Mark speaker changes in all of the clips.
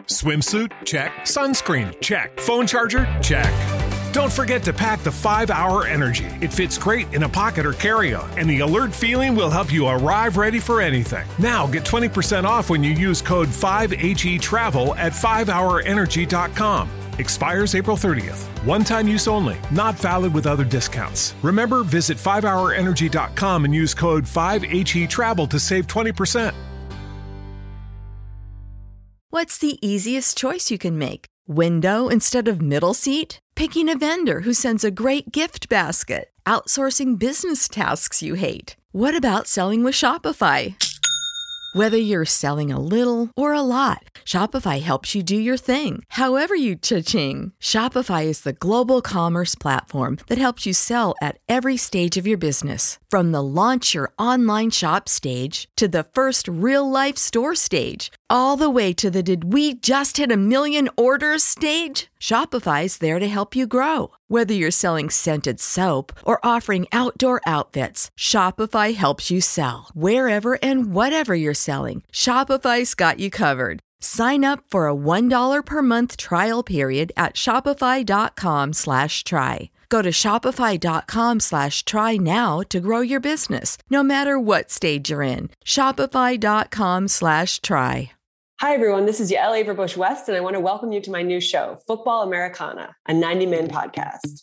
Speaker 1: Swimsuit? Check. Sunscreen? Check. Phone charger? Check. Don't forget to pack the 5-Hour Energy. It fits great in a pocket or carry-on, and the alert feeling will help you arrive ready for anything. Now get 20% off when you use code 5HETRAVEL at 5hourenergy.com. Expires April 30th. One-time use only. Not valid with other discounts. Remember, visit 5hourenergy.com and use code 5HETRAVEL to save 20%.
Speaker 2: What's the easiest choice you can make? Window instead of middle seat? Picking a vendor who sends a great gift basket? Outsourcing business tasks you hate? What about selling with Shopify? Whether you're selling a little or a lot, Shopify helps you do your thing, however you cha-ching. Shopify is the global commerce platform that helps you sell at every stage of your business. From the launch your online shop stage to the first real-life store stage, all the way to the did we just hit a million orders stage. Shopify's there to help you grow. Whether you're selling scented soap or offering outdoor outfits, Shopify helps you sell. Wherever and whatever you're selling, Shopify's got you covered. Sign up for a $1 per month trial period at shopify.com/try. Go to shopify.com/try now to grow your business, no matter what stage you're in. Shopify.com/try.
Speaker 3: Hi, everyone. This is Yael Averbush West, and I want to welcome you to my new show, Football Americana, a 90-min podcast.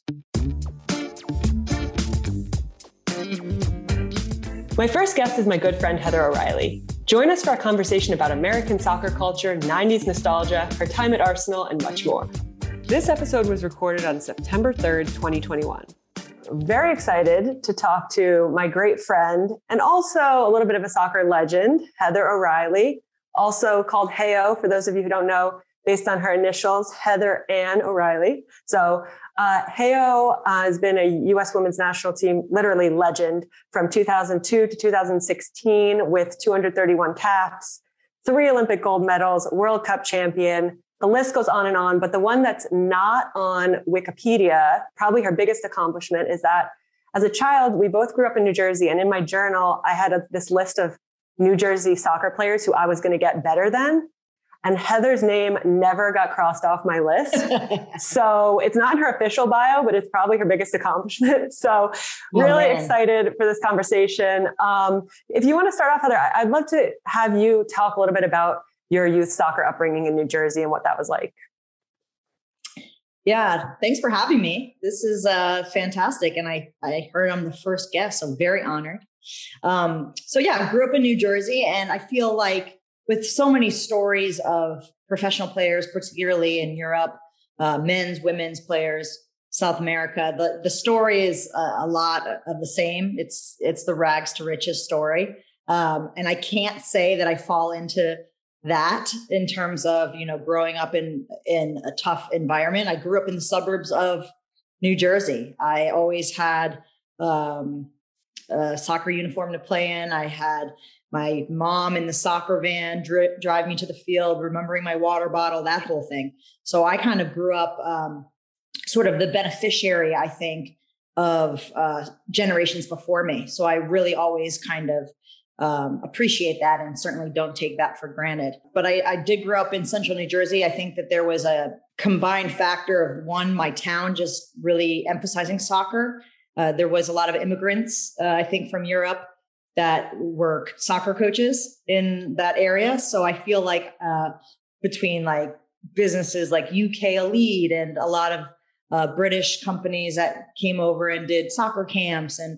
Speaker 3: My first guest is my good friend, Heather O'Reilly. Join us for a conversation about American soccer culture, 90s nostalgia, her time at Arsenal, and much more. This episode was recorded on September 3rd, 2021. I'm very excited to talk to my great friend and also a little bit of a soccer legend, Heather O'Reilly, also called Heyo, for those of you who don't know, based on her initials, Heather Ann O'Reilly. So Heyo has been a U.S. women's national team, literally legend, from 2002 to 2016 with 231 caps, 3 Olympic gold medals, World Cup champion. The list goes on and on, but the one that's not on Wikipedia, probably her biggest accomplishment, is that as a child, we both grew up in New Jersey, and in my journal, I had this list of New Jersey soccer players who I was going to get better than. And Heather's name never got crossed off my list. So it's not in her official bio, but it's probably her biggest accomplishment. So really excited for this conversation. If you want to start off, Heather, I'd love to have you talk a little bit about your youth soccer upbringing in New Jersey and what that was like.
Speaker 4: Yeah, thanks for having me. This is fantastic. And I heard I'm the first guest, so I'm very honored. So yeah, I grew up in New Jersey, and I feel like with so many stories of professional players, particularly in Europe, men's, women's players, South America, the story is a lot of the same. It's the rags to riches story. And I can't say that I fall into that in terms of, growing up in a tough environment. I grew up in the suburbs of New Jersey. I always had a soccer uniform to play in. I had my mom in the soccer van drive me to the field, remembering my water bottle, that whole thing. So I kind of grew up sort of the beneficiary, I think, of generations before me. So I really always kind of appreciate that, and certainly don't take that for granted. But I did grow up in central New Jersey. I think that there was a combined factor of, one, my town just really emphasizing soccer. There was a lot of immigrants, I think, from Europe that were soccer coaches in that area. So I feel like between like businesses like UK Elite and a lot of British companies that came over and did soccer camps, and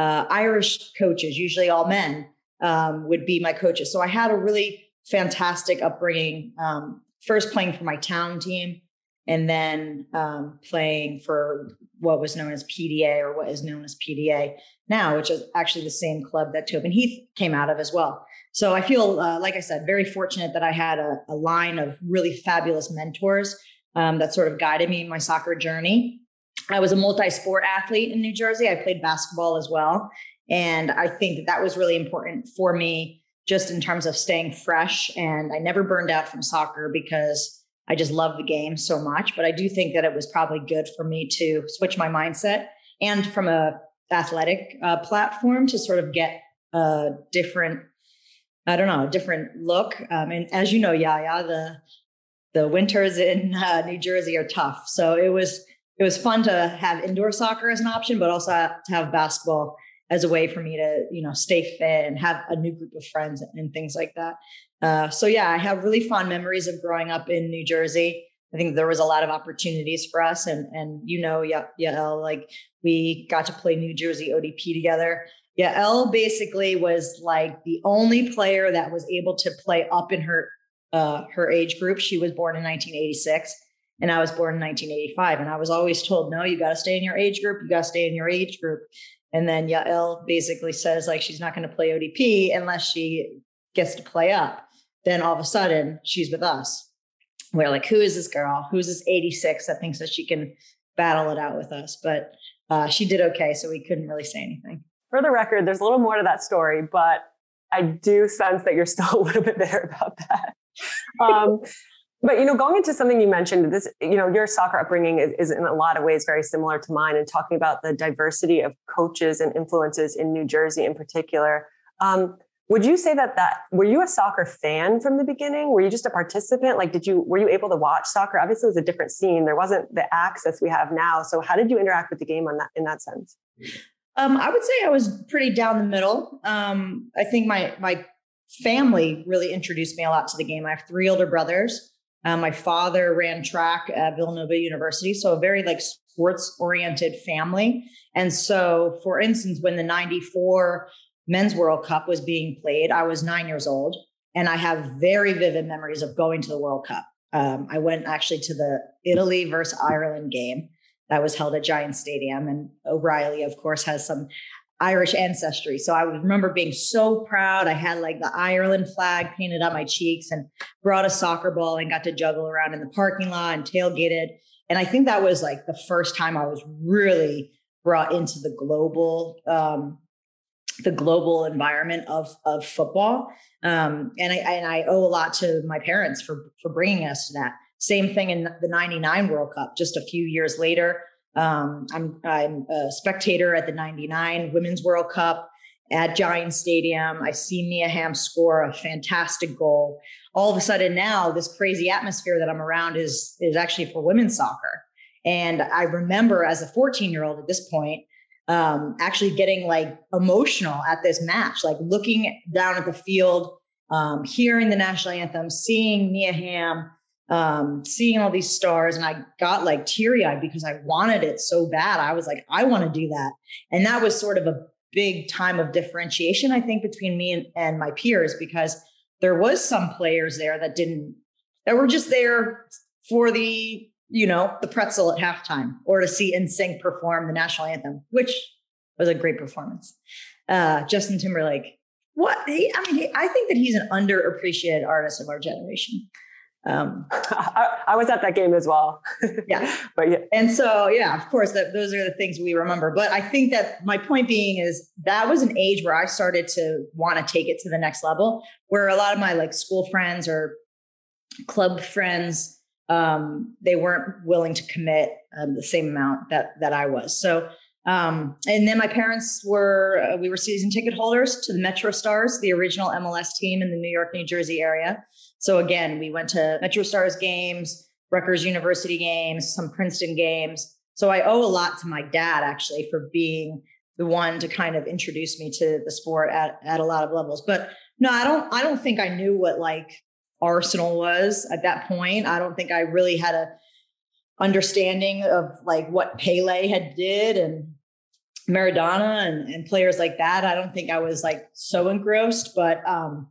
Speaker 4: Irish coaches, usually all men, would be my coaches. So I had a really fantastic upbringing, first playing for my town team, and then playing for what was known as PDA, or what is known as PDA now, which is actually the same club that Tobin Heath came out of as well. So I feel, like I said, very fortunate that I had a line of really fabulous mentors that sort of guided me in my soccer journey. I was a multi-sport athlete in New Jersey. I played basketball as well. And I think that was really important for me, just in terms of staying fresh. And I never burned out from soccer because I just love the game so much. But I do think that it was probably good for me to switch my mindset, and from a athletic platform to sort of get a different look. And as you know, Yaya, the winters in New Jersey are tough. So it was fun to have indoor soccer as an option, but also to have basketball as a way for me to, stay fit and have a new group of friends and things like that. So yeah, I have really fond memories of growing up in New Jersey. I think there was a lot of opportunities for us, and Yael, like we got to play New Jersey ODP together. Yael basically was like the only player that was able to play up in her age group. She was born in 1986 and I was born in 1985. And I was always told, no, you got to stay in your age group. You got to stay in your age group. And then Yael basically says like, she's not going to play ODP unless she gets to play up. Then all of a sudden she's with us. We're like, who is this girl? Who's this 86 that thinks that she can battle it out with us? But she did okay. So we couldn't really say anything.
Speaker 3: For the record, there's a little more to that story, but I do sense that you're still a little bit bitter about that. But, going into something you mentioned, this, your soccer upbringing is in a lot of ways very similar to mine, and talking about the diversity of coaches and influences in New Jersey in particular. Would you say that were you a soccer fan from the beginning? Were you just a participant? Like, were you able to watch soccer? Obviously, it was a different scene. There wasn't the access we have now. So how did you interact with the game in that sense?
Speaker 4: I would say I was pretty down the middle. I think my family really introduced me a lot to the game. I have 3 older brothers. My father ran track at Villanova University, so a very like sports oriented family. And so, for instance, when the 94 Men's World Cup was being played, I was 9 years old, and I have very vivid memories of going to the World Cup. I went actually to the Italy versus Ireland game that was held at Giant Stadium, and O'Reilly, of course, has some Irish ancestry. So I remember being so proud. I had like the Ireland flag painted on my cheeks and brought a soccer ball and got to juggle around in the parking lot and tailgated. And I think that was like the first time I was really brought into the global environment of football. And I owe a lot to my parents for bringing us to that. Same thing in the 99 World Cup, just a few years later. I'm a spectator at the 99 Women's World Cup at Giant Stadium. I see Mia Hamm score a fantastic goal. All of a sudden now, this crazy atmosphere that I'm around is actually for women's soccer. And I remember as a 14-year-old at this point, actually getting like emotional at this match, like looking down at the field, hearing the national anthem, seeing Mia Hamm, seeing all these stars, and I got like teary-eyed because I wanted it so bad. I was like, I want to do that. And that was sort of a big time of differentiation, I think, between me and my peers, because there was some players there that were just there for the pretzel at halftime, or to see NSYNC perform the national anthem, which was a great performance. Justin Timberlake, I think that he's an underappreciated artist of our generation.
Speaker 3: I was at that game as well.
Speaker 4: Yeah.
Speaker 3: But yeah.
Speaker 4: And so, yeah, of course, those are the things we remember. But I think that my point being is that was an age where I started to want to take it to the next level, where a lot of my like school friends or club friends, they weren't willing to commit the same amount that I was. So, and then my parents we were season ticket holders to the Metro Stars, the original MLS team in the New York, New Jersey area. So again, we went to Metro Stars games, Rutgers University games, some Princeton games. So I owe a lot to my dad, actually, for being the one to kind of introduce me to the sport at a lot of levels. But no, I don't think I knew what like Arsenal was at that point. I don't think I really had a understanding of like what Pele had did and Maradona and players like that. I don't think I was like so engrossed, but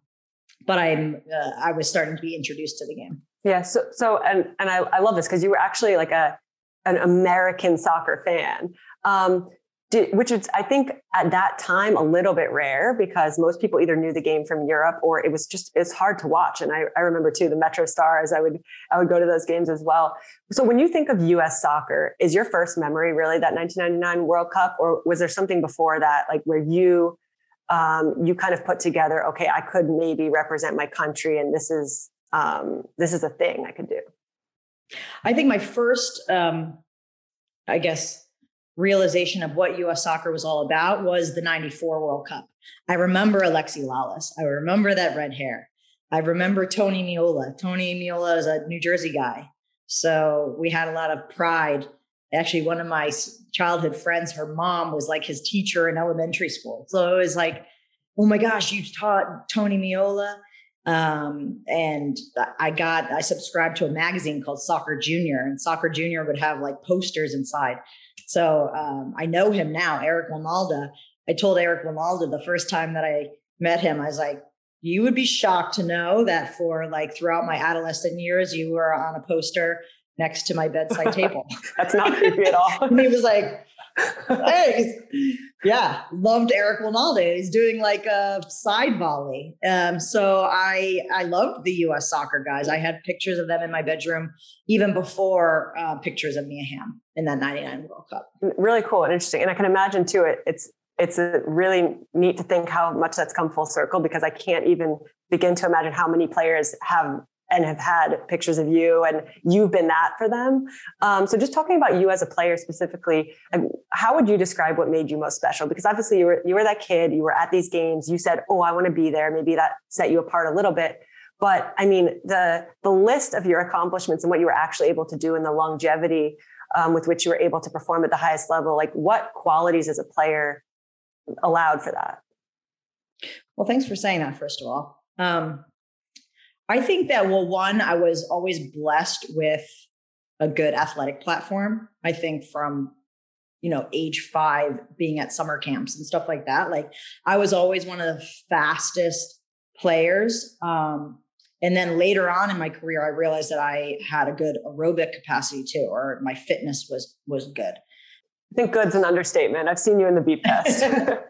Speaker 4: I was starting to be introduced to the game.
Speaker 3: Yeah. So I love this because you were actually like an American soccer fan, which is, I think at that time, a little bit rare because most people either knew the game from Europe or it's hard to watch. And I remember too, the Metro Stars, I would go to those games as well. So when you think of US soccer, is your first memory really that 1999 World Cup, or was there something before that, like where you kind of put together, okay, I could maybe represent my country and this is a thing I could do?
Speaker 4: I think my first, realization of what US soccer was all about was the 94 World Cup. I remember Alexi Lalas. I remember that red hair. I remember Tony Meola. Tony Meola is a New Jersey guy. So we had a lot of pride. Actually, one of my childhood friends, her mom was like his teacher in elementary school. So it was like, oh my gosh, you taught Tony Meola. And I subscribed to a magazine called Soccer Junior, and Soccer Junior would have like posters inside. So I know him now, Eric Lamalda. I told Eric Lamalda the first time that I met him, I was like, you would be shocked to know that for like throughout my adolescent years, you were on a poster next to my bedside table.
Speaker 3: That's not creepy at all.
Speaker 4: And he was like, hey, yeah, loved Eric Lamalda. He's doing like a side volley. So I loved the U.S. soccer guys. I had pictures of them in my bedroom, even before pictures of Mia Hamm in that 99 World Cup.
Speaker 3: Really cool and interesting. And I can imagine too, it's really neat to think how much that's come full circle, because I can't even begin to imagine how many players have had pictures of you, and you've been that for them. So just talking about you as a player specifically, how would you describe what made you most special? Because obviously you were that kid, you were at these games, you said, oh, I want to be there. Maybe that set you apart a little bit. But I mean, the list of your accomplishments and what you were actually able to do, and the longevity with which you were able to perform at the highest level, like what qualities as a player allowed for that?
Speaker 4: Well, thanks for saying that, first of all. I think that, well, one, I was always blessed with a good athletic platform. I think from, age 5, being at summer camps and stuff like that. Like I was always one of the fastest players. And then later on in my career, I realized that I had a good aerobic capacity too, or my fitness was good.
Speaker 3: I think good's an understatement. I've seen you in the beep test.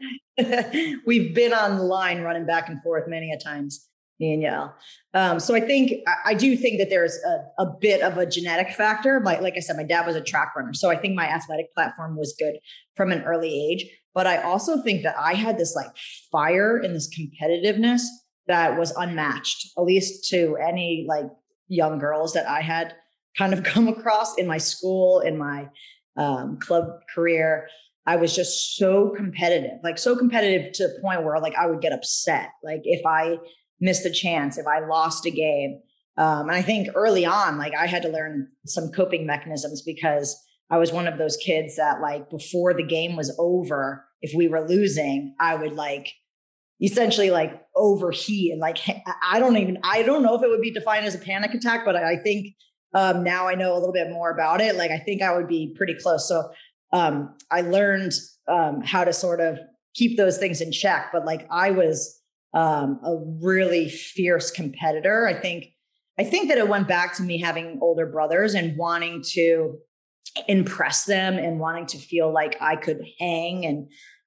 Speaker 4: We've been on the line running back and forth many a times, me and Yael. So I do think that there's a bit of a genetic factor. Like I said, my dad was a track runner. So I think my athletic platform was good from an early age. But I also think that I had this like fire and this competitiveness that was unmatched, at least to any like young girls that I had kind of come across in my school, in my club career. I was just so competitive to the point where like I would get upset. Like if I missed a chance, if I lost a game. And I think early on, like I had to learn some coping mechanisms, because I was one of those kids that like before the game was over, if we were losing, I would like essentially like overheat and like, I don't know if it would be defined as a panic attack, but I think now I know a little bit more about it. Like I think I would be pretty close. So I learned how to sort of keep those things in check, but like I was a really fierce competitor. I think that it went back to me having older brothers and wanting to impress them and wanting to feel like I could hang. And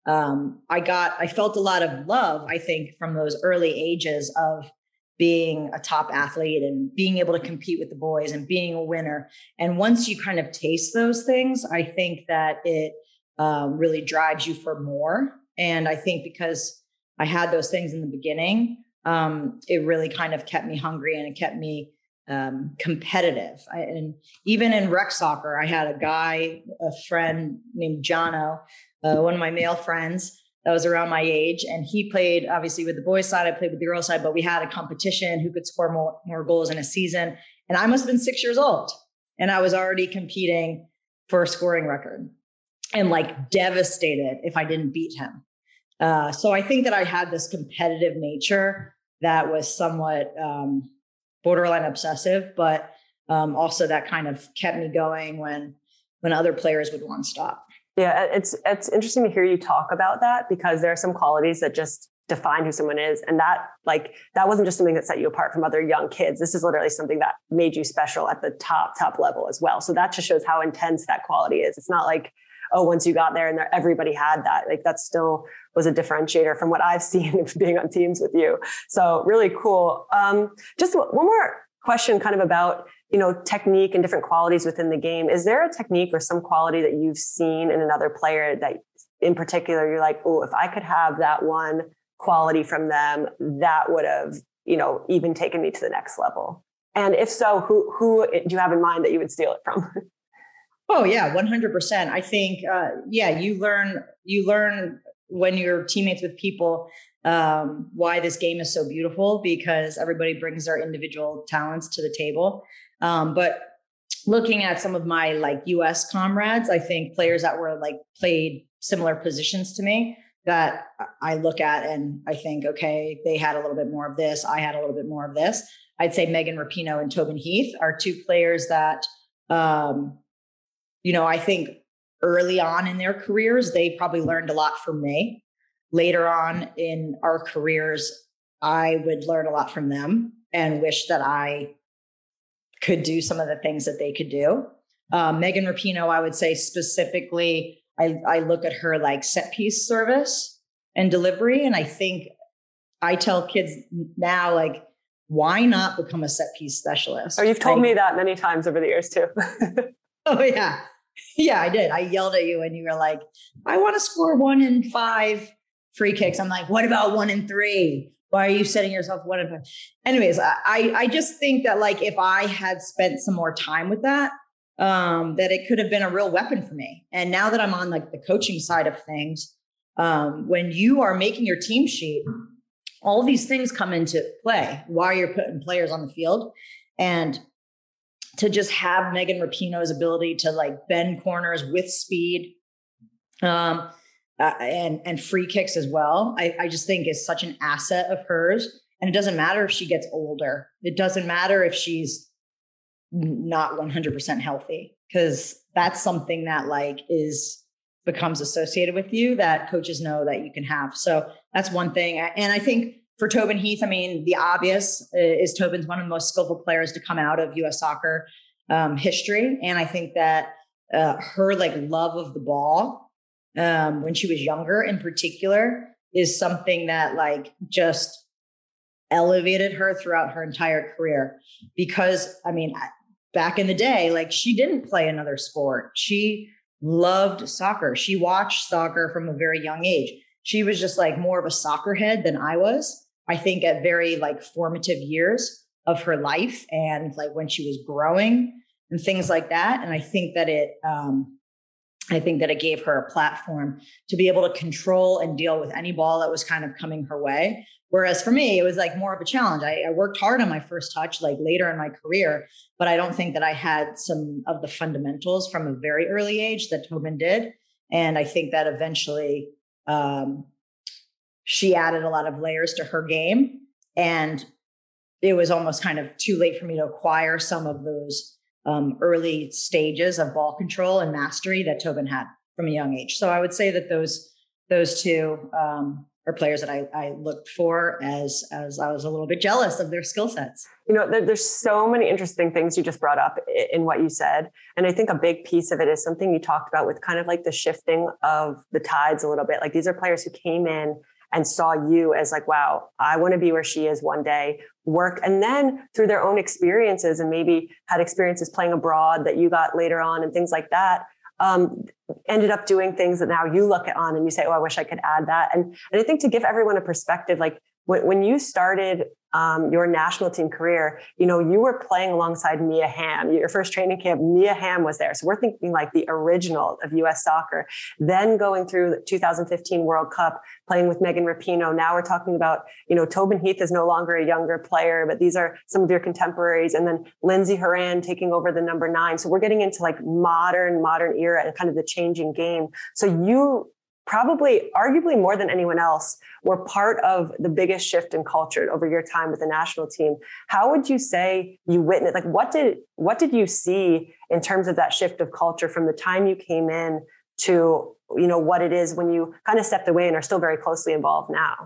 Speaker 4: I felt a lot of love, I think, from those early ages of being a top athlete and being able to compete with the boys and being a winner. And once you kind of taste those things, I think that it really drives you for more. And I think because I had those things in the beginning, it really kind of kept me hungry, and it kept me competitive. And even in rec soccer, I had a friend named Jono, one of my male friends that was around my age. And he played obviously with the boys side, I played with the girls side, but we had a competition who could score more goals in a season. And I must've been 6 years old, and I was already competing for a scoring record and like devastated if I didn't beat him. So I think that I had this competitive nature that was somewhat borderline obsessive, but also that kind of kept me going when other players would want to stop.
Speaker 3: Yeah, it's interesting to hear you talk about that, because there are some qualities that just define who someone is. And that wasn't just something that set you apart from other young kids. This is literally something that made you special at the top level as well. So that just shows how intense that quality is. It's not like, oh, once you got there and everybody had that. Like that still was a differentiator from what I've seen being on teams with you. So really cool. Just one more question kind of about, technique and different qualities within the game. Is there a technique or some quality that you've seen in another player that in particular, you're like, oh, if I could have that one quality from them, that would have, even taken me to the next level? And if so, who do you have in mind that you would steal it from?
Speaker 4: Oh yeah, 100%. I think, you learn when you're teammates with people why this game is so beautiful, because everybody brings their individual talents to the table. But looking at some of my like US comrades, I think players that were like played similar positions to me that I look at and I think, okay, they had a little bit more of this. I had a little bit more of this. I'd say Megan Rapinoe and Tobin Heath are two players that, I think early on in their careers, they probably learned a lot from me. Later on in our careers, I would learn a lot from them and wish that I could do some of the things that they could do. Megan Rapinoe, I would say specifically, I look at her like set piece service and delivery. And I think I tell kids now, like, why not become a set piece specialist?
Speaker 3: Oh, you've told me that many times over the years too.
Speaker 4: Oh yeah. Yeah, I did. I yelled at you and you were like, I want to score 1 in 5 free kicks. I'm like, what about 1 in 3? Why are you setting yourself 1 in 5? Anyways, I just think that like, if I had spent some more time with that, that it could have been a real weapon for me. And now that I'm on like the coaching side of things, when you are making your team sheet, all these things come into play while you're putting players on the field. And to just have Megan Rapinoe's ability to like bend corners with speed, and free kicks as well, I just think is such an asset of hers. And it doesn't matter if she gets older. It doesn't matter if she's not 100% healthy, because that's something that like becomes associated with you that coaches know that you can have. So that's one thing. And I think for Tobin Heath, I mean, the obvious is Tobin's one of the most skillful players to come out of US soccer history. And I think that her like love of the ball when she was younger in particular is something that like just elevated her throughout her entire career. Because I mean, back in the day, like she didn't play another sport. She loved soccer. She watched soccer from a very young age. She was just like more of a soccer head than I was, I think, at very like formative years of her life and like when she was growing and things like that. And I think that it gave her a platform to be able to control and deal with any ball that was kind of coming her way. Whereas for me, it was like more of a challenge. I worked hard on my first touch, like later in my career, but I don't think that I had some of the fundamentals from a very early age that Tobin did. And I think that eventually she added a lot of layers to her game. And it was almost kind of too late for me to acquire some of those early stages of ball control and mastery that Tobin had from a young age. So I would say that those two are players that I looked for as I was a little bit jealous of their skill sets.
Speaker 3: You know, there's so many interesting things you just brought up in what you said. And I think a big piece of it is something you talked about with kind of like the shifting of the tides a little bit. Like these are players who came in and saw you as like, wow, I want to be where she is one day, work. And then through their own experiences and maybe had experiences playing abroad that you got later on and things like that, ended up doing things that now you look at on and you say, oh, I wish I could add that. And I think to give everyone a perspective, like when you started your national team career, you know, you were playing alongside Mia Hamm. Your first training camp, Mia Hamm was there. So we're thinking like the original of US soccer. Then going through the 2015 World Cup, playing with Megan Rapinoe. Now we're talking about, you know, Tobin Heath is no longer a younger player, but these are some of your contemporaries. And then Lindsey Horan taking over the number 9. So we're getting into like modern era and kind of the changing game. So you probably, arguably more than anyone else, were part of the biggest shift in culture over your time with the national team. How would you say you witnessed, like what did you see in terms of that shift of culture from the time you came in to, you know, what it is when you kind of stepped away and are still very closely involved now?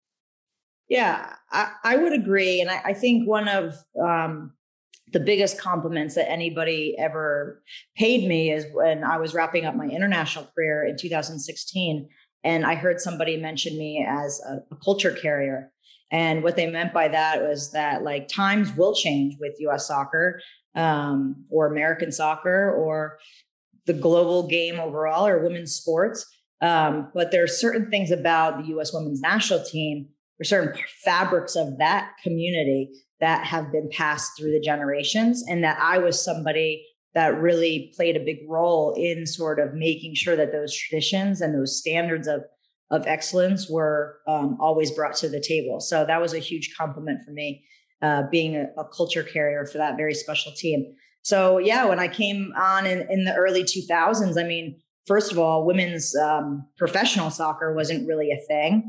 Speaker 4: Yeah, I would agree. And I think one of the biggest compliments that anybody ever paid me is when I was wrapping up my international career in 2016. And I heard somebody mention me as a culture carrier. And what they meant by that was that like times will change with US soccer or American soccer or the global game overall or women's sports. But there are certain things about the US women's national team, or certain fabrics of that community that have been passed through the generations, and that I was somebody that really played a big role in sort of making sure that those traditions and those standards of of excellence were always brought to the table. So that was a huge compliment for me, being a culture carrier for that very special team. So yeah, when I came on in the early 2000s, I mean, first of all, women's professional soccer wasn't really a thing.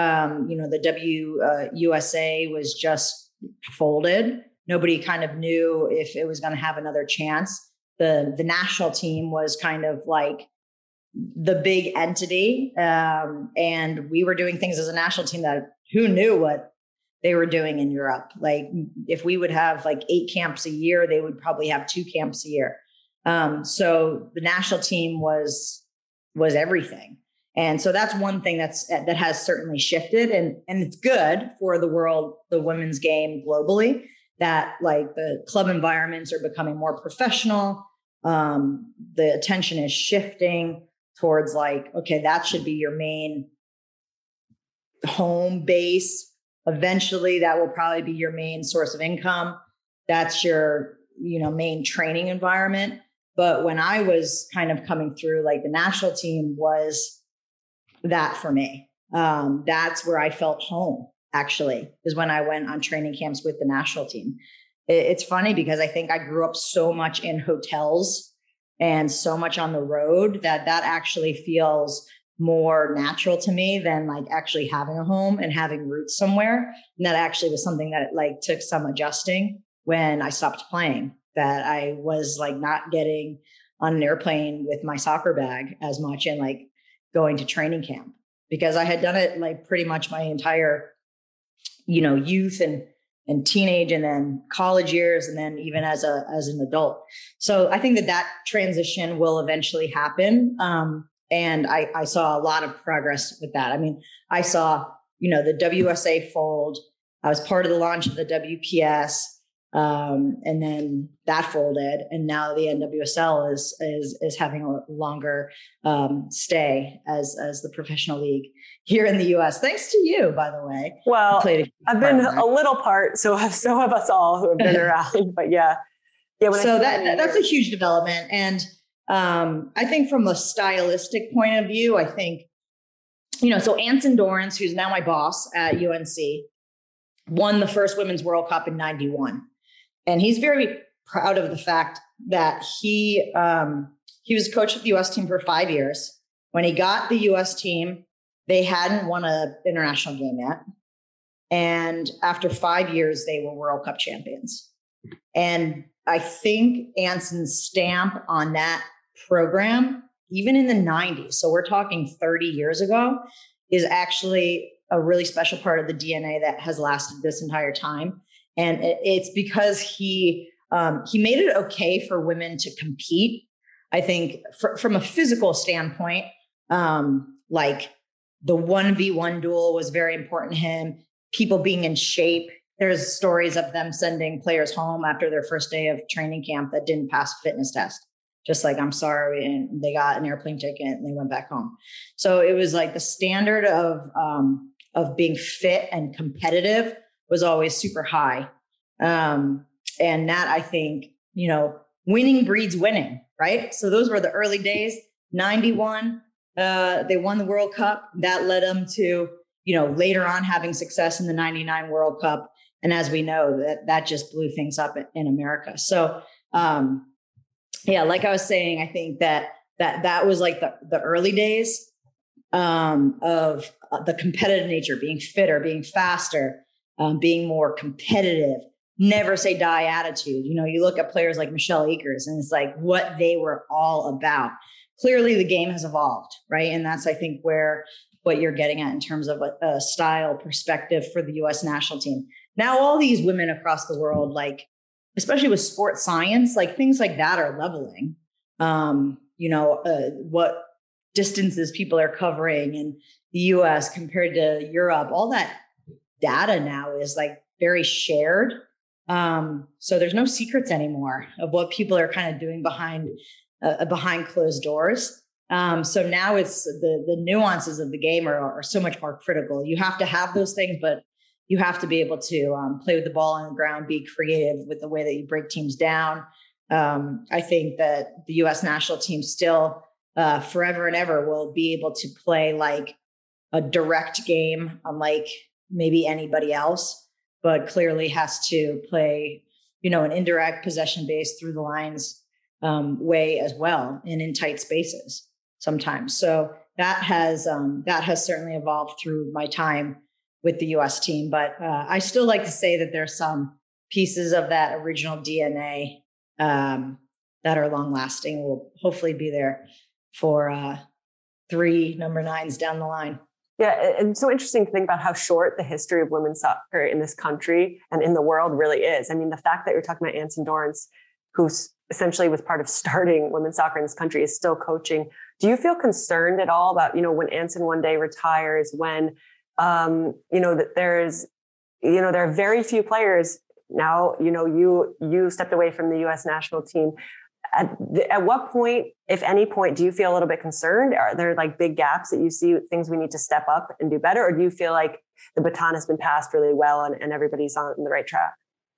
Speaker 4: The WUSA was just folded. Nobody kind of knew if it was going to have another chance. The national team was kind of like the big entity. And we were doing things as a national team that who knew what they were doing in Europe. Like if we would have like 8 camps a year, they would probably have 2 camps a year. So the national team was everything. And so that's one thing that has certainly shifted, and it's good for the women's game globally, that like the club environments are becoming more professional. The attention is shifting towards like, okay, that should be your main home base. Eventually that will probably be your main source of income. That's your, main training environment. But when I was kind of coming through, like the national team was that for me. That's where I felt home, actually, is when I went on training camps with the national team. It's funny because I think I grew up so much in hotels and so much on the road that actually feels more natural to me than like actually having a home and having roots somewhere. And that actually was something that like took some adjusting when I stopped playing, that I was like not getting on an airplane with my soccer bag as much and like going to training camp, because I had done it like pretty much my entire, youth and teenage and then college years, and then even as an adult. So I think that transition will eventually happen. And I saw a lot of progress with that. I mean, I saw, the WUSA fold. I was part of the launch of the WPS. And then that folded, and now the NWSL is having a longer stay as the professional league here in the US. Thanks to you, by the way.
Speaker 3: Well, I've been a little part, so have us all who have been around. But yeah.
Speaker 4: So that's a huge development, and I think from a stylistic point of view, I think so Anson Dorrance, who's now my boss at UNC, won the first Women's World Cup in '91. And he's very proud of the fact that he was coach of the U.S. team for 5 years. When he got the U.S. team, they hadn't won an international game yet. And after 5 years, they were World Cup champions. And I think Anson's stamp on that program, even in the 90s, so we're talking 30 years ago, is actually a really special part of the DNA that has lasted this entire time. And it's because he made it okay for women to compete. I think from a physical standpoint, like the 1v1 duel was very important to him. People being in shape. There's stories of them sending players home after their first day of training camp that didn't pass a fitness test. Just like, I'm sorry, and they got an airplane ticket and they went back home. So it was like the standard of being fit and competitive was always super high. And that, I think, winning breeds winning, right? So those were the early days. 91, they won the World Cup. That led them to, later on having success in the 99 World Cup. And as we know, that just blew things up in America. So, like I was saying, I think that was like the early days of the competitive nature, being fitter, being faster, being more competitive, never say die attitude. You look at players like Michelle Akers and it's like what they were all about. Clearly the game has evolved, right? And that's, I think, what you're getting at in terms of a style perspective for the US national team. Now, all these women across the world, like, especially with sports science, like things like that are leveling. What distances people are covering in the US compared to Europe, all that data now is like very shared. So there's no secrets anymore of what people are kind of doing behind closed doors. So now it's the nuances of the game are so much more critical. You have to have those things, but you have to be able to play with the ball on the ground, be creative with the way that you break teams down. I think that the U.S. national team still forever and ever will be able to play like a direct game, unlike maybe anybody else, but clearly has to play, an indirect possession based through the lines way as well, and in tight spaces sometimes. So that has certainly evolved through my time with the U.S. team. But I still like to say that there's some pieces of that original DNA that are long lasting. Will hopefully be there for 3 number 9s down the line.
Speaker 3: Yeah, and so interesting to think about how short the history of women's soccer in this country and in the world really is. I mean, the fact that you're talking about Anson Dorrance, who essentially was part of starting women's soccer in this country, is still coaching. Do you feel concerned at all about, when Anson one day retires, when, that there are very few players now, you stepped away from the U.S. national team. At what point, if any point, do you feel a little bit concerned? Are there like big gaps that you see, things we need to step up and do better? Or do you feel like the baton has been passed really well and everybody's on the right track?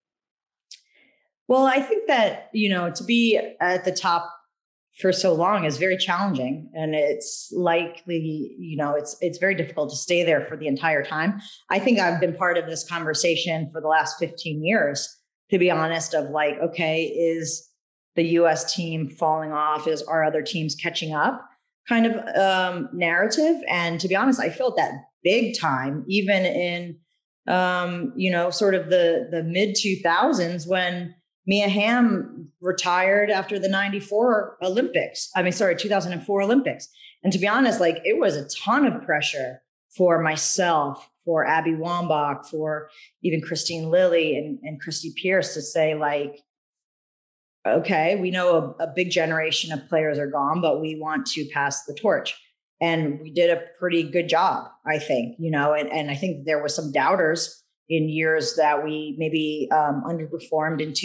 Speaker 4: Well, I think that, to be at the top for so long is very challenging. And it's likely, it's very difficult to stay there for the entire time. I think I've been part of this conversation for the last 15 years, to be honest, of like, okay, is the U.S. team falling off? Is our other teams catching up kind of narrative? And to be honest, I felt that big time, even in, sort of the mid 2000s when Mia Hamm retired after the 2004 Olympics. And to be honest, like it was a ton of pressure for myself, for Abby Wambach, for even Christine Lilly and Christy Pierce to say like, okay, we know a big generation of players are gone, but we want to pass the torch. And we did a pretty good job, I think, and I think there were some doubters in years that we maybe underperformed in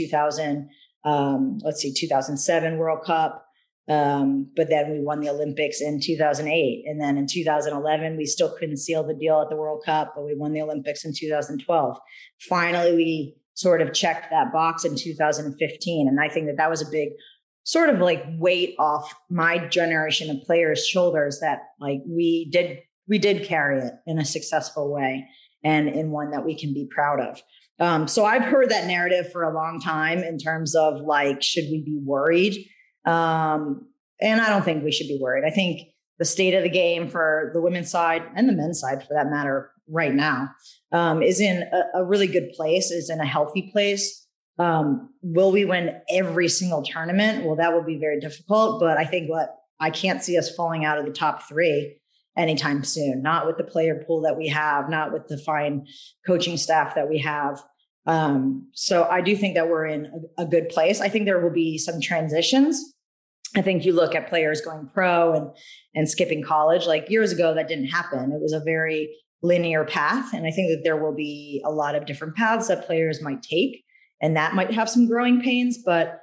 Speaker 4: 2007 World Cup. But then we won the Olympics in 2008. And then in 2011, we still couldn't seal the deal at the World Cup, but we won the Olympics in 2012. Finally, we sort of checked that box in 2015. And I think that was a big sort of like weight off my generation of players' shoulders, that like we did carry it in a successful way and in one that we can be proud of. So I've heard that narrative for a long time in terms of like, should we be worried? And I don't think we should be worried. I think the state of the game for the women's side and the men's side for that matter right now is in a really good place, is in a healthy place. Will we win every single tournament? Well, that will be very difficult, but I think I can't see us falling out of the top 3 anytime soon, not with the player pool that we have, not with the fine coaching staff that we have. So I do think that we're in a good place. I think there will be some transitions. I think you look at players going pro and skipping college. Like years ago, that didn't happen. It was a very linear path. And I think that there will be a lot of different paths that players might take, and that might have some growing pains. But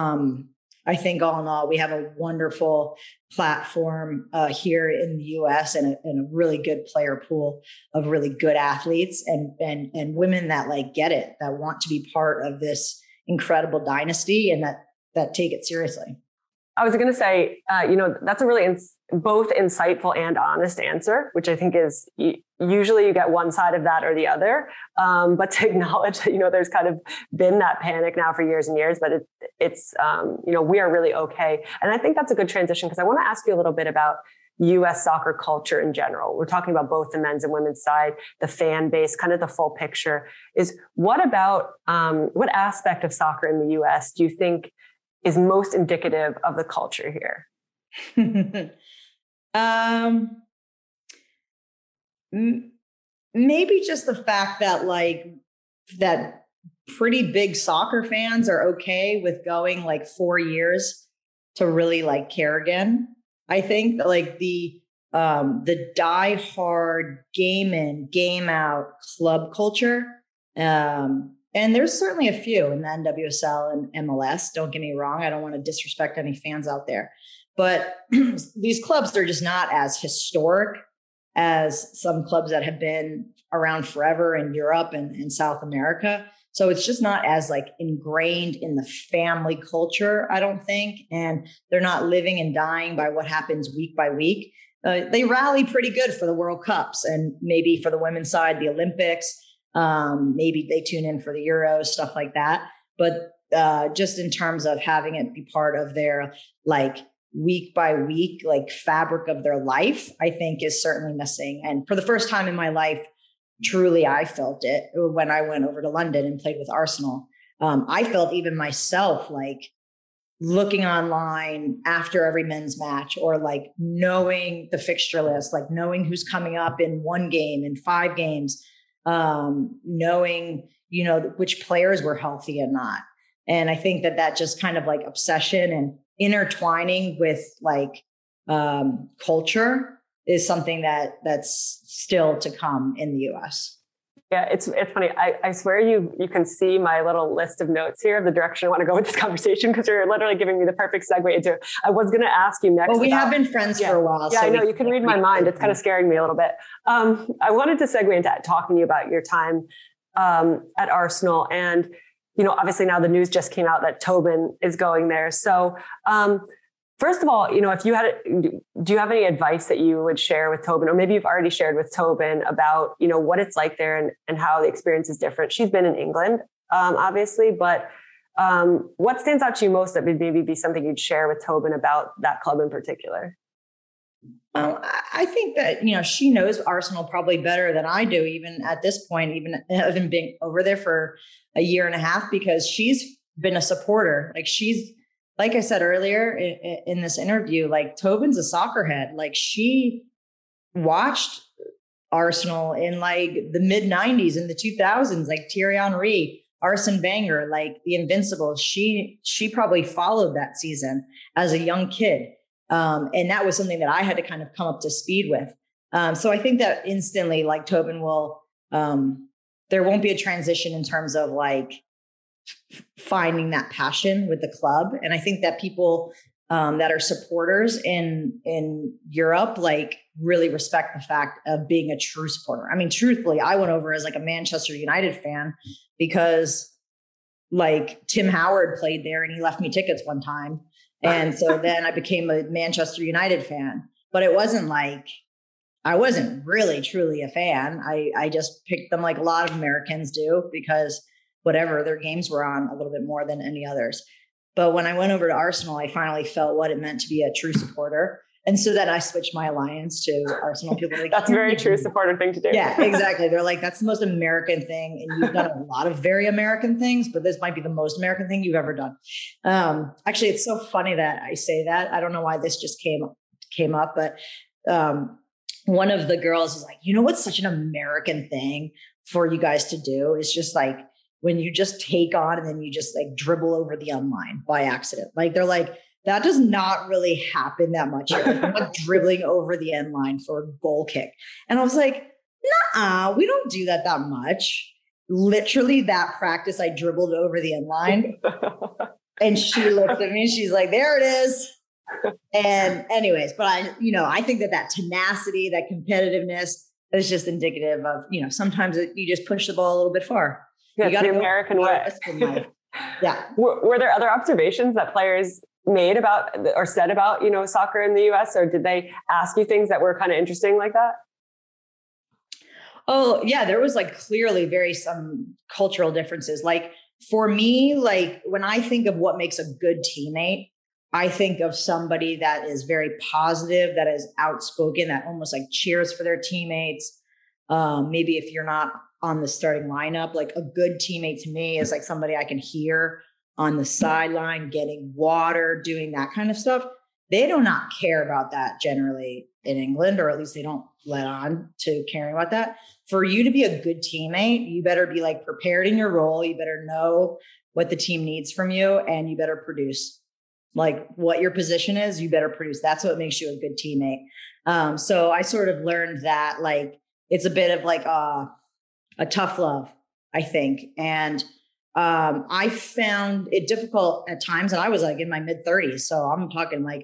Speaker 4: I think all in all, we have a wonderful platform here in the U.S. and a really good player pool of really good athletes and women that like get it, that want to be part of this incredible dynasty and that take it seriously.
Speaker 3: I was going to say, that's a really both insightful and honest answer, which I think is usually you get one side of that or the other. But to acknowledge that, there's kind of been that panic now for years and years, but it's we are really okay. And I think that's a good transition because I want to ask you a little bit about U.S. soccer culture in general. We're talking about both the men's and women's side, the fan base, kind of the full picture. Is what aspect of soccer in the U.S. do you think is most indicative of the culture here?
Speaker 4: Maybe just the fact that that pretty big soccer fans are okay with going 4 years to really care again. I think the die-hard game in, game out club culture. And there's certainly a few in the NWSL and MLS. Don't get me wrong. I don't want to disrespect any fans out there. But these clubs are just not as historic as some clubs that have been around forever in Europe and South America. So it's just not as ingrained in the family culture, I don't think. And they're not living and dying by what happens week by week. they rally pretty good for the World Cups and maybe for the women's side, the Olympics. Maybe they tune in for the Euros, stuff like that. But just in terms of having it be part of their like week by week, like fabric of their life, I think is certainly missing. And for the first time in my life, truly, I felt it when I went over to London and played with Arsenal. I felt even myself like looking online after every men's match, or like knowing the fixture list, like knowing who's coming up in one game, in 5 games, knowing, you know, which players were healthy and not. And I think that just kind of like obsession and intertwining with like culture is something that's still to come in the US.
Speaker 3: Yeah, it's funny. I swear you can see my little list of notes here of the direction I want to go with this conversation, because you're literally giving me the perfect segue into it. I was going to ask you next.
Speaker 4: Well, we have been friends for a while.
Speaker 3: Yeah, so I know. You can read my mind. It's kind of scaring me a little bit. I wanted to segue into talking to you about your time at Arsenal. And, you know, obviously now the news just came out that Tobin is going there. So first of all, you know, if you had, do you have any advice that you would share with Tobin, or maybe you've already shared with Tobin about, you know, what it's like there and how the experience is different? She's been in England, obviously, but what stands out to you most that would maybe be something you'd share with Tobin about that club in particular?
Speaker 4: I think that, you know, she knows Arsenal probably better than I do, even at this point, even having been over there for a year and a half, because she's been a supporter. Like I said earlier in this interview, like Tobin's a soccer head. Like she watched Arsenal in like the mid 90s and the 2000s, like Thierry Henry, Arsene Wenger, like the Invincibles. She probably followed that season as a young kid. And that was something that I had to kind of come up to speed with. So I think that instantly, like Tobin will, there won't be a transition in terms of like finding that passion with the club. And I think that people that are supporters in Europe, like really respect the fact of being a true supporter. I mean, truthfully, I went over as like a Manchester United fan because like Tim Howard played there and he left me tickets one time. And so then I became a Manchester United fan, but it wasn't like, I wasn't really truly a fan. I just picked them like a lot of Americans do, because whatever, their games were on a little bit more than any others. But when I went over to Arsenal, I finally felt what it meant to be a true supporter. And so then I switched my alliance to Arsenal. People were like,
Speaker 3: that's a very true supporter thing to do.
Speaker 4: Yeah, exactly. They're like, that's the most American thing. And you've done a lot of very American things, but this might be the most American thing you've ever done. Actually, it's so funny that I say that. I don't know why this just came up, but one of the girls was like, you know what's such an American thing for you guys to do? It's just like, when you just take on and then you just like dribble over the end line by accident. Like they're like, that does not really happen that much. Like, I'm not dribbling over the end line for a goal kick. And I was like, nah, we don't do that much. Literally that practice, I dribbled over the end line. And she looked at me, she's like, there it is. And anyways, but I think that tenacity, that competitiveness is just indicative of, you know, sometimes you just push the ball a little bit far.
Speaker 3: Yeah, it's the American way.
Speaker 4: Yeah.
Speaker 3: Were there other observations that players made about or said about, you know, soccer in the US, or did they ask you things that were kind of interesting like that?
Speaker 4: Oh yeah, there was like clearly some cultural differences. Like for me, like when I think of what makes a good teammate, I think of somebody that is very positive, that is outspoken, that almost like cheers for their teammates. Maybe if you're not on the starting lineup, like a good teammate to me is like somebody I can hear on the sideline, getting water, doing that kind of stuff. They do not care about that generally in England, or at least they don't let on to caring about that. For you to be a good teammate, you better be like prepared in your role. You better know what the team needs from you, and you better produce. Like what your position is, you better produce. That's what makes you a good teammate. So I sort of learned that like it's a bit of like a tough love, I think. And I found it difficult at times, and I was like in my mid 30s. So I'm talking like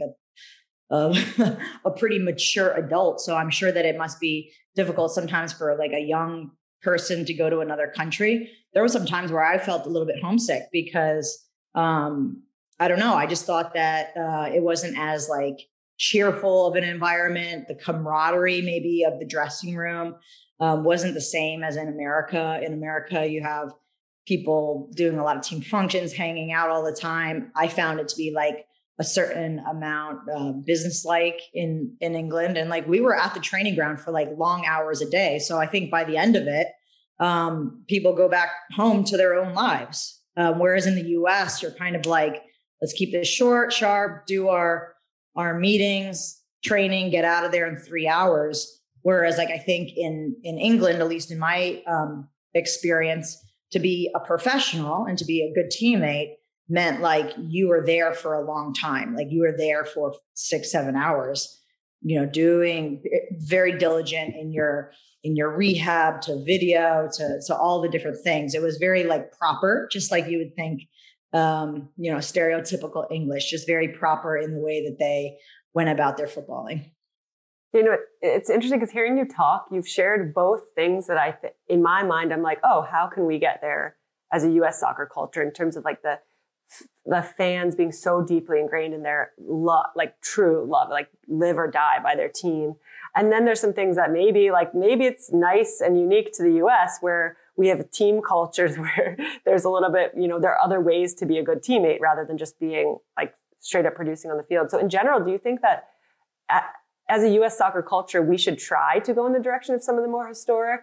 Speaker 4: a pretty mature adult. So I'm sure that it must be difficult sometimes for like a young person to go to another country. There were some times where I felt a little bit homesick because I don't know. I just thought that it wasn't as like cheerful of an environment. The camaraderie maybe of the dressing room wasn't the same as in America. In America, you have people doing a lot of team functions, hanging out all the time. I found it to be like a certain amount business-like in England. And like we were at the training ground for like long hours a day. So I think by the end of it, people go back home to their own lives. Whereas in the US, you're kind of like, let's keep this short, sharp, do our meetings, training, get out of there in 3 hours. Whereas like I think in England, at least in my experience, to be a professional and to be a good teammate meant like you were there for a long time. Like you were there for 6-7 hours, doing very diligent in your rehab to video to all the different things. It was very like proper, just like you would think, stereotypical English, just very proper in the way that they went about their footballing.
Speaker 3: It's interesting because hearing you talk, you've shared both things that in my mind, I'm like, oh, how can we get there as a U.S. soccer culture in terms of like the fans being so deeply ingrained in their love, like true love, like live or die by their team. And then there's some things that maybe it's nice and unique to the US where we have team cultures where there's a little bit, there are other ways to be a good teammate rather than just being like straight up producing on the field. So in general, do you think that as a US soccer culture, we should try to go in the direction of some of the more historic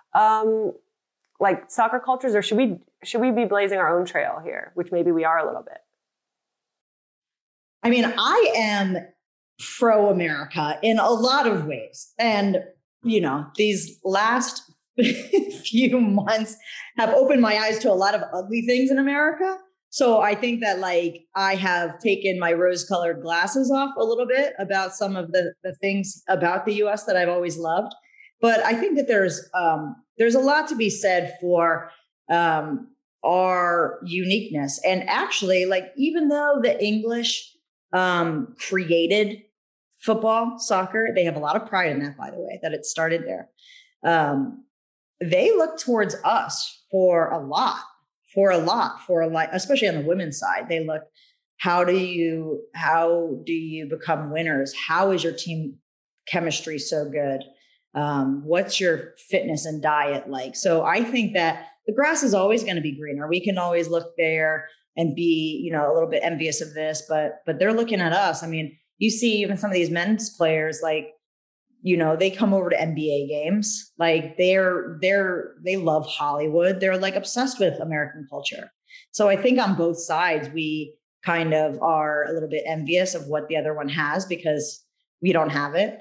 Speaker 3: like soccer cultures, or should we be blazing our own trail here, which maybe we are a little bit?
Speaker 4: I mean, I am pro-America in a lot of ways. And, these last few months have opened my eyes to a lot of ugly things in America. So I think that like I have taken my rose-colored glasses off a little bit about some of the things about the US that I've always loved. But I think that there's a lot to be said for our uniqueness. And actually, like, even though the English created football, soccer, they have a lot of pride in that, by the way, that it started there. They look towards us for a lot, especially on the women's side. They look, how do you become winners? How is your team chemistry so good? What's your fitness and diet like? So I think that the grass is always going to be greener. We can always look there and be, a little bit envious of this, but they're looking at us. I mean, you see even some of these men's players, like, they come over to NBA games. Like they love Hollywood. They're like obsessed with American culture. So I think on both sides, we kind of are a little bit envious of what the other one has because we don't have it.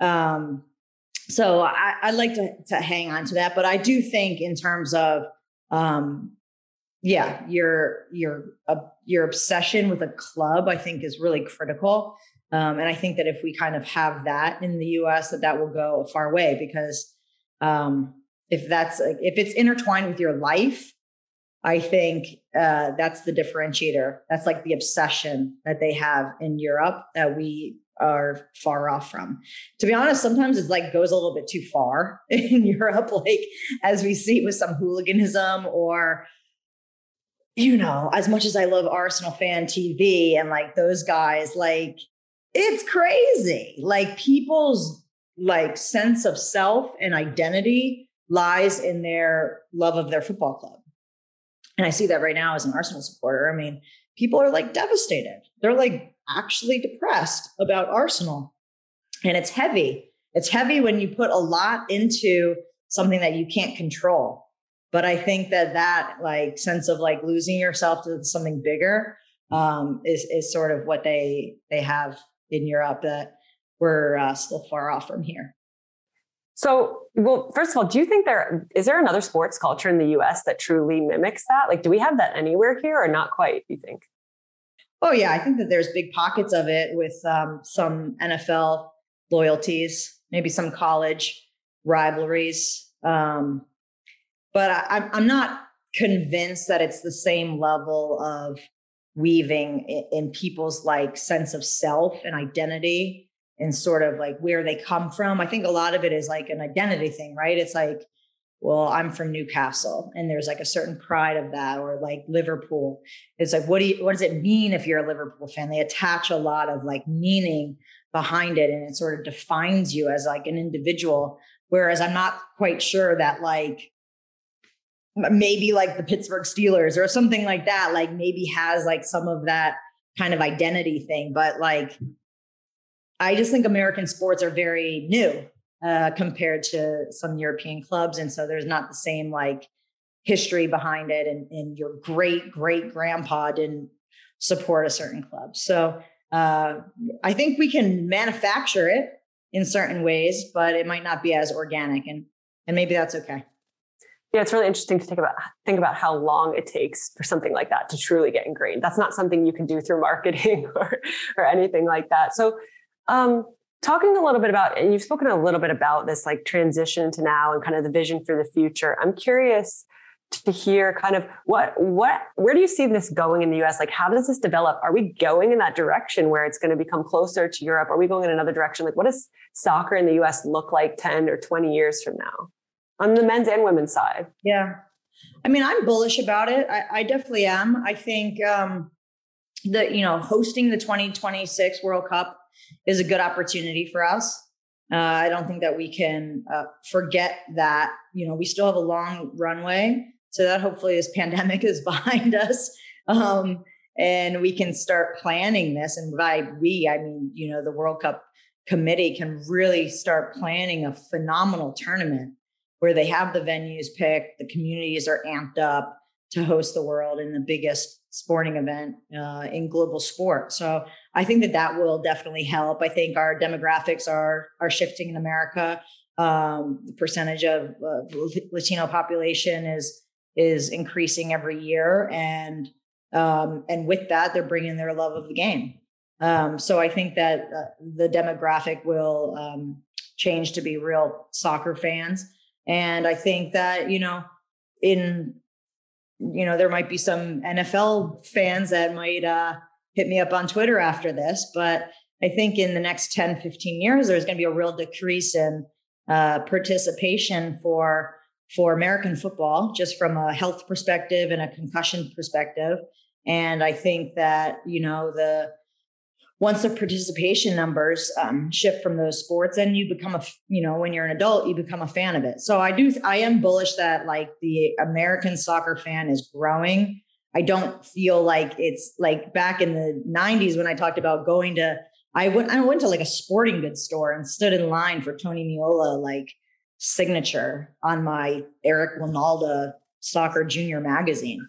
Speaker 4: So I like to hang on to that, but I do think in terms of, your obsession with a club, I think is really critical. And I think that if we kind of have that in the US, that will go a far way because if it's intertwined with your life, I think that's the differentiator. That's like the obsession that they have in Europe that we are far off from. To be honest, sometimes it like goes a little bit too far in Europe, like as we see with some hooliganism or, as much as I love Arsenal Fan TV and like those guys, like it's crazy. Like people's like sense of self and identity lies in their love of their football club. And I see that right now as an Arsenal supporter. I mean, people are like devastated. They're like actually depressed about Arsenal. And it's heavy. It's heavy when you put a lot into something that you can't control. But I think that like sense of like losing yourself to something bigger is sort of what they have in Europe that we're still far off from here.
Speaker 3: So, well, first of all, do you think is there another sports culture in the US that truly mimics that? Like, do we have that anywhere here or not quite, do you think?
Speaker 4: Oh, yeah. I think that there's big pockets of it with some NFL loyalties, maybe some college rivalries. But I'm not convinced that it's the same level of weaving in people's like sense of self and identity and sort of like where they come from. I think a lot of it is like an identity thing, right? It's like, well, I'm from Newcastle and there's like a certain pride of that, or like Liverpool. It's like, what does it mean if you're a Liverpool fan? They attach a lot of like meaning behind it, and it sort of defines you as like an individual. Whereas I'm not quite sure that like maybe like the Pittsburgh Steelers or something like that, like maybe has like some of that kind of identity thing. But like, I just think American sports are very new compared to some European clubs. And so there's not the same like history behind it. And your great grandpa didn't support a certain club. So I think we can manufacture it in certain ways, but it might not be as organic, and maybe that's okay.
Speaker 3: Yeah, it's really interesting to think about how long it takes for something like that to truly get ingrained. That's not something you can do through marketing or anything like that. So talking a little bit about, and you've spoken a little bit about this like transition to now and kind of the vision for the future. I'm curious to hear kind of where do you see this going in the US? Like, how does this develop? Are we going in that direction where it's going to become closer to Europe? Are we going in another direction? Like, what does soccer in the US look like 10 or 20 years from now on the men's and women's side?
Speaker 4: Yeah. I mean, I'm bullish about it. I definitely am. I think hosting the 2026 World Cup is a good opportunity for us. I don't think that we can forget that, we still have a long runway. So that hopefully this pandemic is behind us, and we can start planning this. And by we, I mean, the World Cup committee can really start planning a phenomenal tournament where they have the venues picked, the communities are amped up to host the world in the biggest sporting event in global sport. So I think that will definitely help. I think our demographics are shifting in America. The percentage of Latino population is increasing every year, and with that, they're bringing their love of the game. So I think that the demographic will change to be real soccer fans, and I think that there might be some NFL fans that might hit me up on Twitter after this, but I think in the next 10, 15 years, there's going to be a real decrease in participation for American football, just from a health perspective and a concussion perspective. And I think that, once the participation numbers shift from those sports, and you become when you're an adult, you become a fan of it. So I am bullish that like the American soccer fan is growing. I don't feel like it's like back in the 90s when I talked about I went to like a sporting goods store and stood in line for Tony Meola, like signature on my Eric Winalda Soccer Junior magazine.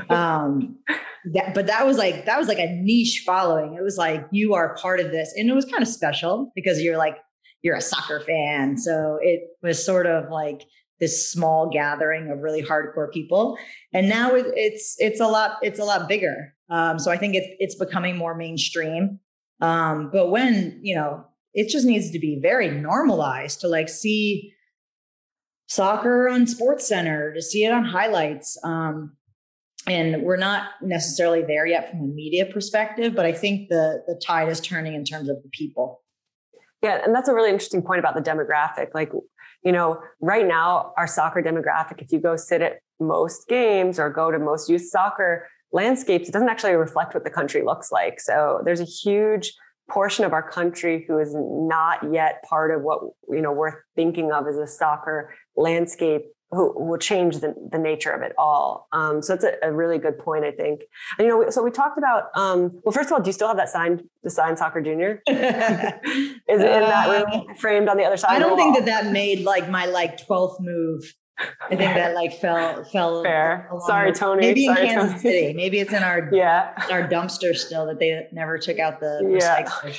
Speaker 4: But that was like a niche following. It was like, you are part of this. And it was kind of special because you're a soccer fan. So it was sort of like this small gathering of really hardcore people. And now it's a lot bigger. So I think it's becoming more mainstream. But when, it just needs to be very normalized to like see soccer on SportsCenter, to see it on highlights. And we're not necessarily there yet from a media perspective, but I think the tide is turning in terms of the people.
Speaker 3: Yeah. And that's a really interesting point about the demographic. Like, right now our soccer demographic, if you go sit at most games or go to most youth soccer landscapes, it doesn't actually reflect what the country looks like. So there's a huge portion of our country who is not yet part of what, we're thinking of as a soccer landscape, who will change the nature of it all. So it's a really good point, I think. And, so we talked about, well, first of all, do you still have that the signed Soccer Junior? Is it in that room framed on the other side?
Speaker 4: I don't think that made like my 12th move. I think that fell. Fair.
Speaker 3: Sorry, Tony.
Speaker 4: Maybe in Kansas City. Maybe it's in our our dumpster still that they never took out the recycling.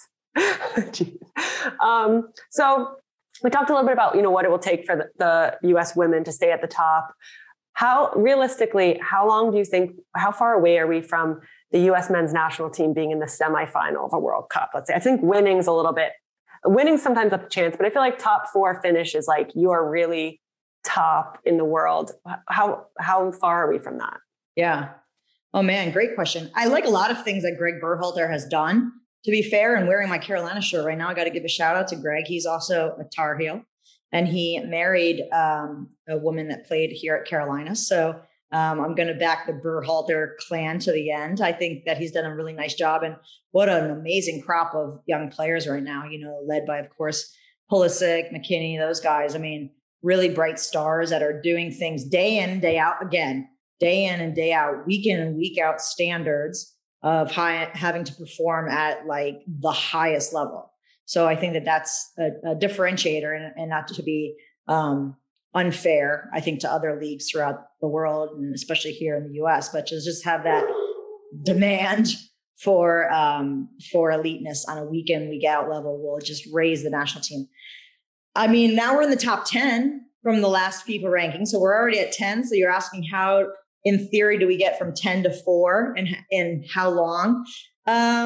Speaker 3: Jeez. So we talked a little bit about what it will take for the U.S. women to stay at the top. How realistically, how far away are we from the U.S. men's national team being in the semifinal of a World Cup? Let's say. I think winning's sometimes a chance, but I feel like top 4 finish is like you are really top in the world. How far are we from that?
Speaker 4: Yeah. Oh man, great question. I like a lot of things that Greg Berhalter has done. To be fair, and wearing my Carolina shirt right now, I got to give a shout out to Greg. He's also a Tar Heel, and he married a woman that played here at Carolina. So I'm going to back the Berhalter clan to the end. I think that he's done a really nice job, and what an amazing crop of young players right now, led by, of course, Pulisic, McKinney, those guys. I mean, really bright stars that are doing things day in, day out, again, day in and day out, week in and week out standards of having to perform at like the highest level. So I think that that's a differentiator, and not to be unfair, I think, to other leagues throughout the world, and especially here in the US, but to just have that demand for eliteness on a week in, week out level will just raise the national team. I mean, now we're in the top 10 from the last FIFA ranking. So we're already at 10. So you're asking how, in theory, do we get from 10 to 4 and how long? I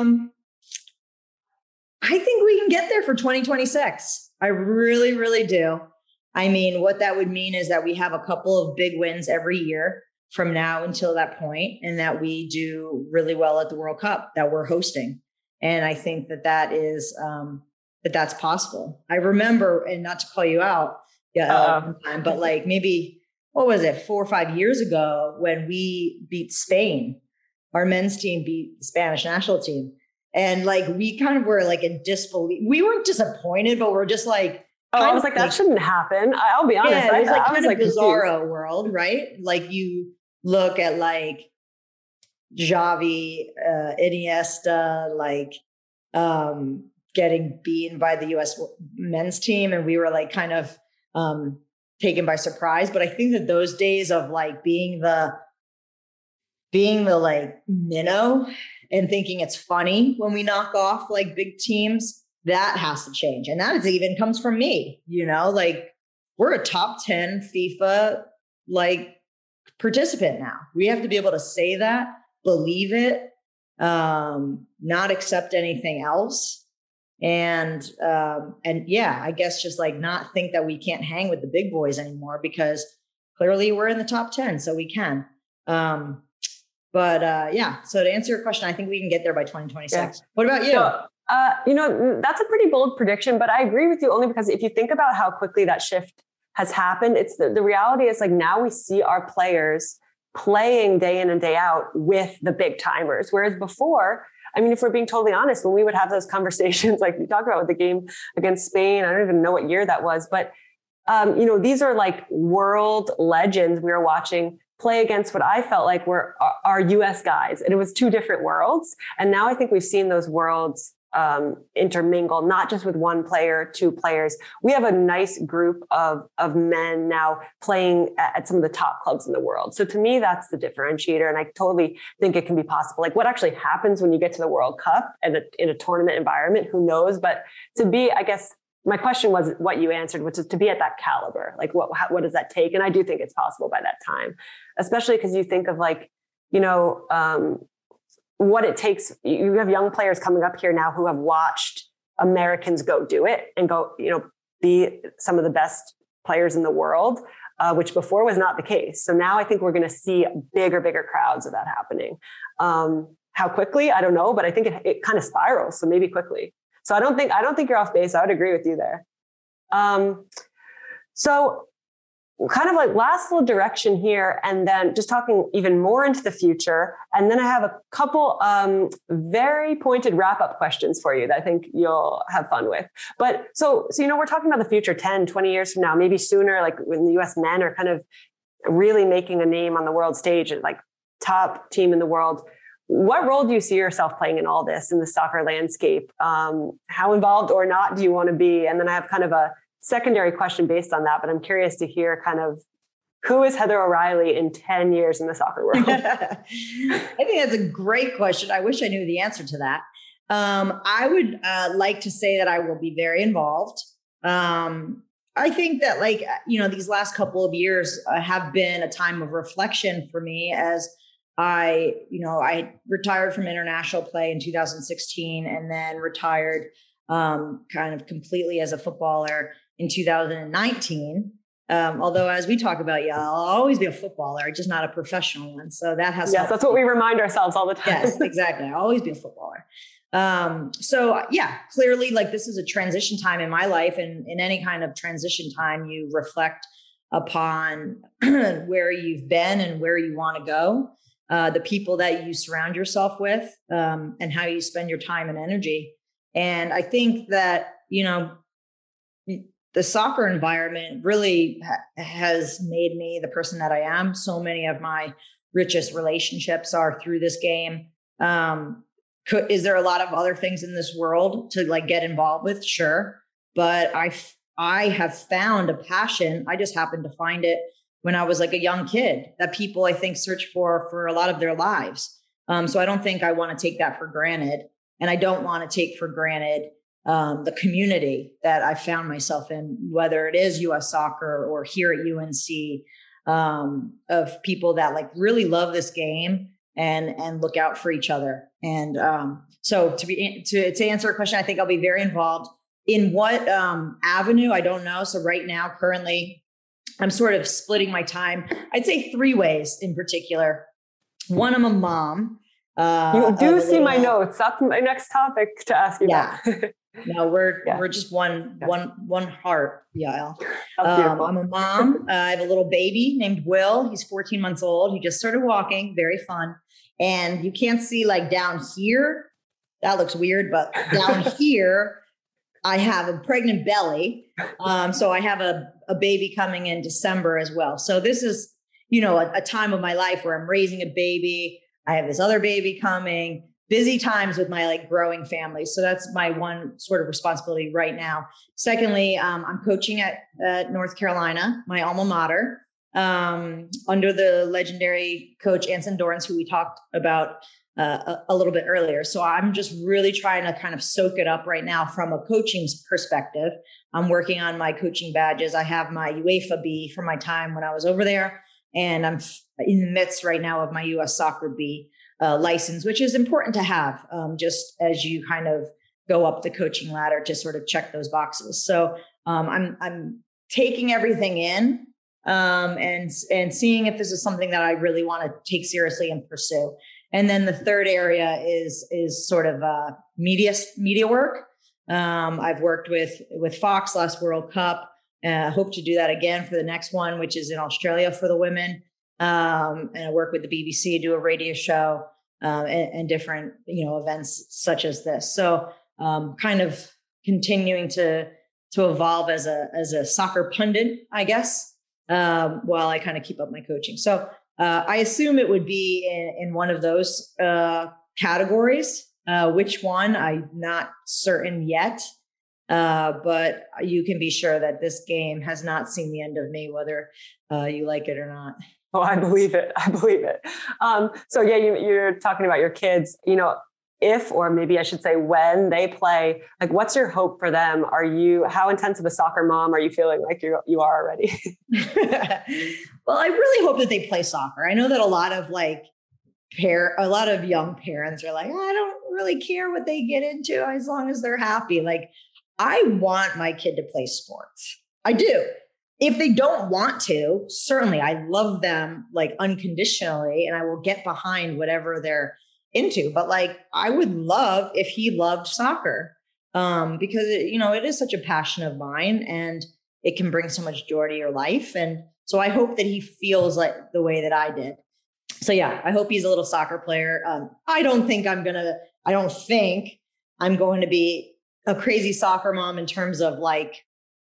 Speaker 4: think we can get there for 2026. I really, really do. I mean, what that would mean is that we have a couple of big wins every year from now until that point, and that we do really well at the World Cup that we're hosting. And I think that is, that's possible. I remember, and not to call you out, but like maybe, what was it, 4 or 5 years ago when we beat Spain, our men's team beat the Spanish national team. And like, we kind of were like in disbelief. We weren't disappointed, but we're just like,
Speaker 3: I was like, that shouldn't happen. I'll be honest.
Speaker 4: Yeah, it was like
Speaker 3: kind
Speaker 4: of bizarro world, right? Like you look at like Xavi, Iniesta, like getting beaten by the US men's team. And we were like kind of taken by surprise. But I think that those days of like being the like minnow and thinking it's funny when we knock off like big teams, that has to change. And that is even comes from me, like we're a top 10 FIFA like participant now. We have to be able to say that, believe it, not accept anything else. And yeah, I guess just like not think that we can't hang with the big boys anymore, because clearly we're in the top 10, so we can. But yeah, so to answer your question, I think we can get there by 2026. Yeah. What about you?
Speaker 3: So, that's a pretty bold prediction, but I agree with you only because if you think about how quickly that shift has happened, it's the reality is like now we see our players playing day in and day out with the big timers. Whereas before, I mean, if we're being totally honest, when we would have those conversations, like we talked about with the game against Spain, I don't even know what year that was, but these are like world legends we were watching play against what I felt like were our US guys. And it was two different worlds. And now I think we've seen those worlds intermingle, not just with one player, two players. We have a nice group of men now playing at some of the top clubs in the world. So to me, that's the differentiator. And I totally think it can be possible. Like what actually happens when you get to the World Cup and in a tournament environment, who knows? But to be, I guess, my question was what you answered, which is to be at that caliber. Like what does that take? And I do think it's possible by that time, especially because you think of like, what it takes. You have young players coming up here now who have watched Americans go do it and go, be some of the best players in the world, which before was not the case. So now I think we're going to see bigger crowds of that happening. How quickly? I don't know, but I think it kind of spirals. So maybe quickly. So I don't think you're off base. I would agree with you there. So kind of like last little direction here, and then just talking even more into the future. And then I have a couple very pointed wrap-up questions for you that I think you'll have fun with. But so we're talking about the future 10, 20 years from now, maybe sooner, like when the US men are kind of really making a name on the world stage, like top team in the world. What role do you see yourself playing in all this, in the soccer landscape? How involved or not do you want to be? And then I have kind of a secondary question based on that, but I'm curious to hear kind of who is Heather O'Reilly in 10 years in the soccer world?
Speaker 4: I think that's a great question. I wish I knew the answer to that. I would like to say that I will be very involved. I think that these last couple of years have been a time of reflection for me as I retired from international play in 2016 and then retired kind of completely as a footballer in 2019. Although as we talk about, I'll always be a footballer, just not a professional one. So that has
Speaker 3: that's what we remind ourselves all the time.
Speaker 4: Yes, exactly. I'll always be a footballer. So yeah, clearly like this is a transition time in my life, and in any kind of transition time, you reflect upon where you've been and where you want to go, the people that you surround yourself with, and how you spend your time and energy. And I think that, the soccer environment really has made me the person that I am. So many of my richest relationships are through this game. Is there a lot of other things in this world to like get involved with? Sure. But I have found a passion. I just happened to find it when I was like a young kid that people, I think, search for a lot of their lives. So I don't think I want to take that for granted. And I don't want to take for granted the community that I found myself in, whether it is US Soccer or here at UNC, of people that like really love this game and look out for each other. And so to answer a question, I think I'll be very involved. In what avenue, I don't know. So right now, currently, I'm sort of splitting my time. I'd say 3 ways in particular. One, I'm a mom.
Speaker 3: You do see my notes. That's my next topic to ask you about.
Speaker 4: No, we're just one heart, Yael. I'm a mom. I have a little baby named Will. He's 14 months old. He just started walking. Very fun. And you can't see like down here. That looks weird, but down here, I have a pregnant belly. So I have a baby coming in December as well. So this is, a time of my life where I'm raising a baby. I have this other baby coming, busy times with my like growing family. So that's my one sort of responsibility right now. Secondly, I'm coaching at North Carolina, my alma mater, under the legendary coach Anson Dorrance, who we talked about a little bit earlier. So I'm just really trying to kind of soak it up right now from a coaching perspective. I'm working on my coaching badges. I have my UEFA B from my time when I was over there. And I'm in the midst right now of my US Soccer B license, which is important to have, just as you kind of go up the coaching ladder to sort of check those boxes. So I'm taking everything in and seeing if this is something that I really want to take seriously and pursue. And then the third area is sort of media work. I've worked with Fox last World Cup. Hope to do that again for the next one, which is in Australia for the women. And I work with the BBC, do a radio show, and different, events such as this. So kind of continuing to evolve as a soccer pundit, I guess, while I kind of keep up my coaching. So I assume it would be in one of those categories. Which one, I'm not certain yet. But you can be sure that this game has not seen the end of me, whether you like it or not.
Speaker 3: Oh, I believe it. So yeah, you're talking about your kids, if, or maybe I should say when they play, like, what's your hope for them? How intense of a soccer mom are you feeling like you are already?
Speaker 4: Well, I really hope that they play soccer. I know that a lot of young parents are like, I don't really care what they get into as long as they're happy. Like, I want my kid to play sports. I do. If they don't want to, certainly I love them like unconditionally, and I will get behind whatever they're into. But like, I would love if he loved soccer, because it is such a passion of mine, and it can bring so much joy to your life. And so I hope that he feels like the way that I did. So yeah, I hope he's a little soccer player. I don't think I'm going to be a crazy soccer mom in terms of like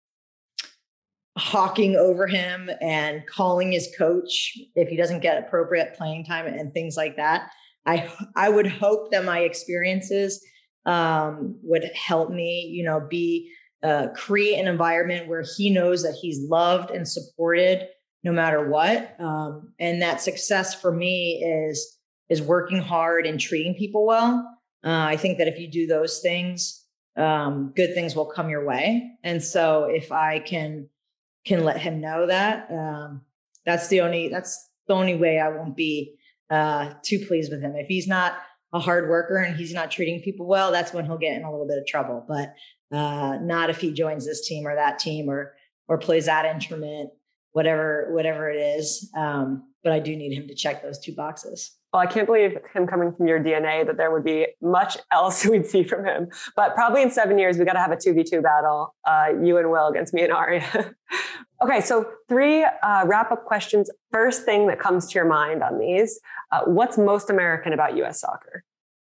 Speaker 4: hawking over him and calling his coach if he doesn't get appropriate playing time and things like that. I would hope that my experiences would help me, create an environment where he knows that he's loved and supported no matter what. And that success for me is working hard and treating people well. I think that if you do those things, good things will come your way. And so if I can let him know that, that's the only way I won't be too pleased with him. If he's not a hard worker and he's not treating people well, that's when he'll get in a little bit of trouble. But not if he joins this team or that team or plays that instrument, whatever it is. But I do need him to check those 2 boxes.
Speaker 3: Well, I can't believe him coming from your DNA that there would be much else we'd see from him. But probably in 7 years, we got to have a 2v2 battle, you and Will against me and Aria. Okay, so 3 wrap-up questions. First thing that comes to your mind on these, what's most American about U.S. soccer?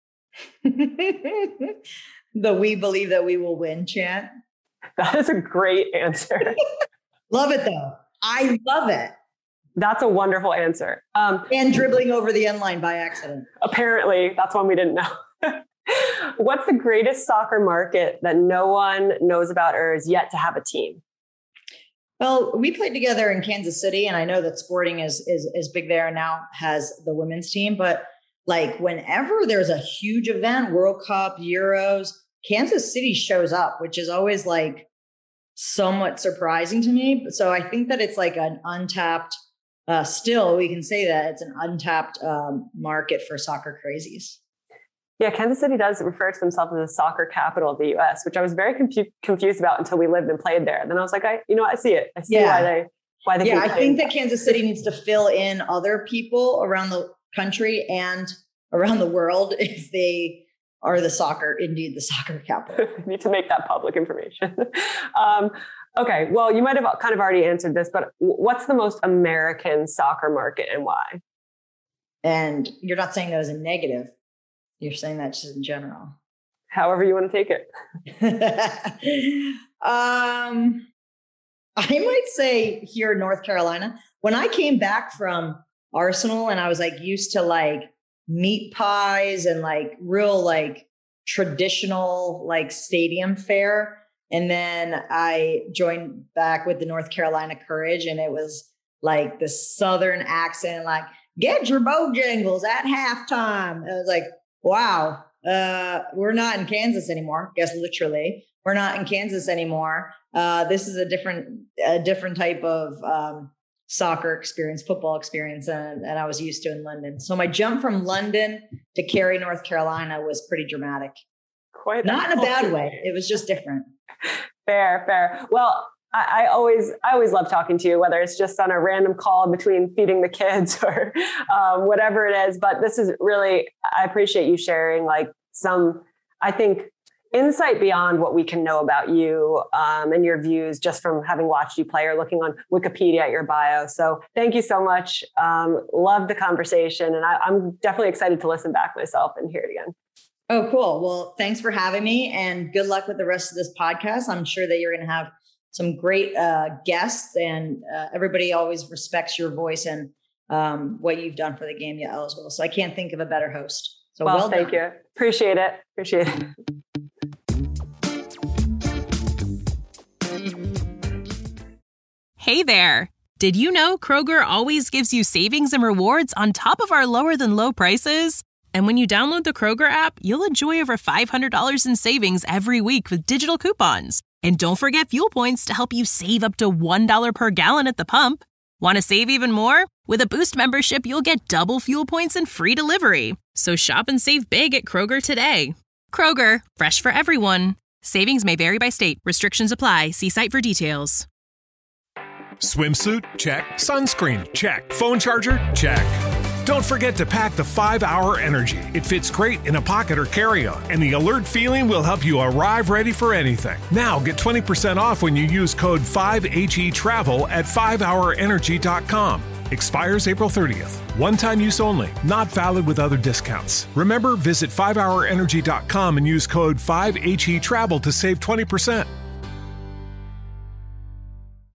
Speaker 4: The "we believe that we will win" chant.
Speaker 3: That is a great answer.
Speaker 4: Love it, though. I love it.
Speaker 3: That's a wonderful answer.
Speaker 4: And dribbling over the end line by accident.
Speaker 3: Apparently, that's one we didn't know. What's the greatest soccer market that no one knows about or is yet to have a team?
Speaker 4: Well, we played together in Kansas City, and I know that Sporting is big there and now has the women's team. But like whenever there's a huge event, World Cup, Euros, Kansas City shows up, which is always like somewhat surprising to me. So I think that it's like an untapped, still we can say that it's an untapped market for soccer crazies.
Speaker 3: Yeah, Kansas City does refer to themselves as the soccer capital of the U.S., which I was very confused about until we lived and played there. Then I was like, I see it. I see why they. Yeah,
Speaker 4: I think that Kansas City needs to fill in other people around the country and around the world if they are the soccer capital.
Speaker 3: We need to make that public information. Okay, well, you might have kind of already answered this, but what's the most American soccer market and why?
Speaker 4: And you're not saying that as a negative. You're saying that just in general.
Speaker 3: However you want to take it.
Speaker 4: I might say here in North Carolina, when I came back from Arsenal and I was like used to like meat pies and like real like traditional like stadium fare. And then I joined back with the North Carolina Courage, and it was like the Southern accent, like get your Bojangles at halftime. I was like, wow, we're not in Kansas anymore. Guess literally, we're not in Kansas anymore. This is a different type of soccer experience, football experience, and I was used to in London. So my jump from London to Cary, North Carolina was pretty dramatic. Not in a bad way. It was just different.
Speaker 3: Fair. Well, I always love talking to you, whether it's just on a random call between feeding the kids or whatever it is. But this is really, I appreciate you sharing like some, I think, insight beyond what we can know about you and your views just from having watched you play or looking on Wikipedia at your bio. So thank you so much. Love the conversation. And I'm definitely excited to listen back myself and hear it again.
Speaker 4: Oh, cool. Well, thanks for having me and good luck with the rest of this podcast. I'm sure that you're going to have some great guests, and everybody always respects your voice and what you've done for the game as well. So I can't think of a better host. So well
Speaker 3: thank you. Appreciate it.
Speaker 5: Hey there. Did you know Kroger always gives you savings and rewards on top of our lower than low prices? And when you download the Kroger app, you'll enjoy over $500 in savings every week with digital coupons. And don't forget fuel points to help you save up to $1 per gallon at the pump. Want to save even more? With a Boost membership, you'll get double fuel points and free delivery. So shop and save big at Kroger today. Kroger, fresh for everyone. Savings may vary by state. Restrictions apply. See site for details.
Speaker 1: Swimsuit? Check. Sunscreen? Check. Phone charger? Check. Don't forget to pack the 5-Hour Energy. It fits great in a pocket or carry-on, and the alert feeling will help you arrive ready for anything. Now get 20% off when you use code 5HETRAVEL at 5hourenergy.com. Expires April 30th. One-time use only. Not valid with other discounts. Remember, visit 5hourenergy.com and use code 5HETRAVEL to save 20%.